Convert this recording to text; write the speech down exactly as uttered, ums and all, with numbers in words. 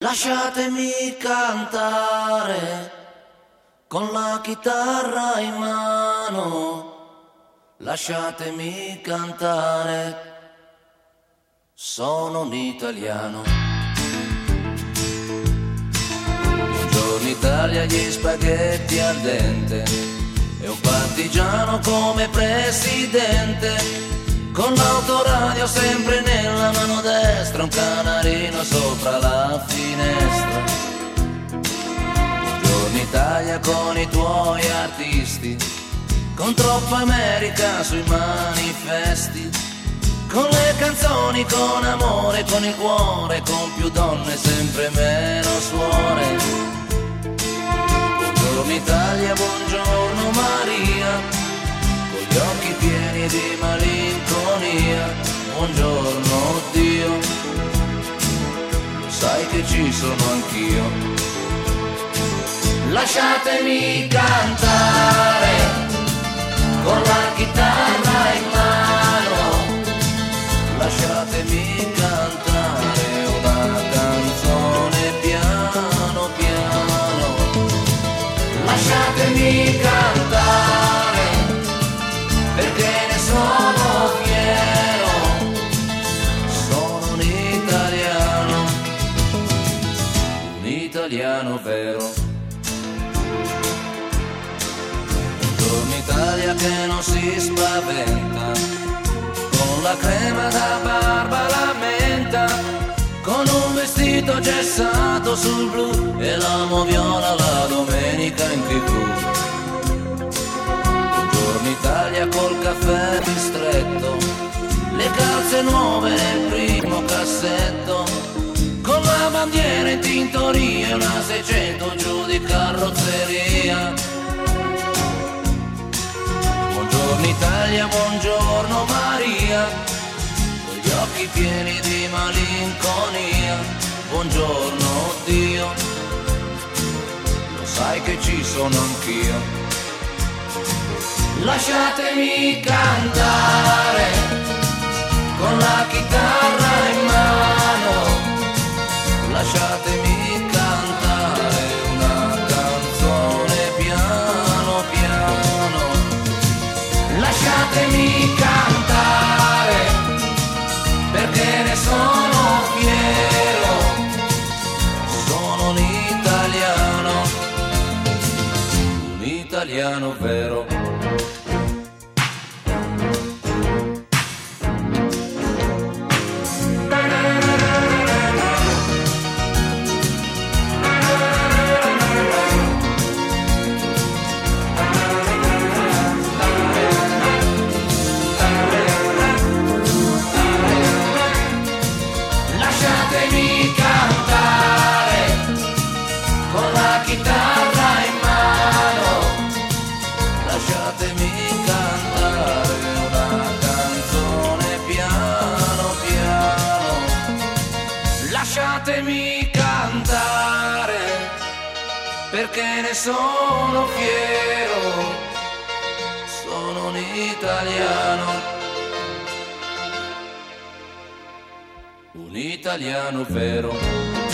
Lasciatemi cantare con la chitarra in mano, lasciatemi cantare, sono un italiano. Buongiorno Italia, gli spaghetti al dente e un partigiano come presidente, con l'autoradio sempre nella mano destra, un canarino sopra la finestra. Buongiorno Italia con i tuoi artisti, con troppa America sui manifesti, con le canzoni, con amore, con il cuore, con più donne, sempre meno suore. Buongiorno Italia, buongiorno Maria, con gli occhi pieni di malinconia, buongiorno Dio, lo sai che ci sono anch'io. Lasciatemi cantare con la chitarra in mano, lasciatemi cantare una canzone piano piano, lasciatemi cantare perché ne sono fiero, sono un italiano, un italiano vero. Buongiorno Italia che non si spaventa, con la crema da barba la menta, con un vestito gessato sul blu e l'amo viola la domenica in tv. Buongiorno Italia col caffè ristretto, le calze nuove nel primo cassetto, con la bandiera in tintoria e una seicento giù di carrozzeria. Buongiorno Italia, buongiorno Maria, con gli occhi pieni di malinconia, buongiorno Dio, lo sai che ci sono anch'io. Lasciatemi cantare con la chitarra in mano, lasciatemi cantare una canzone piano piano, lasciatemi cantare perché ne sono fiero, sono un italiano, un italiano vero. Lasciatemi cantare perché ne sono fiero, sono un italiano, un italiano vero.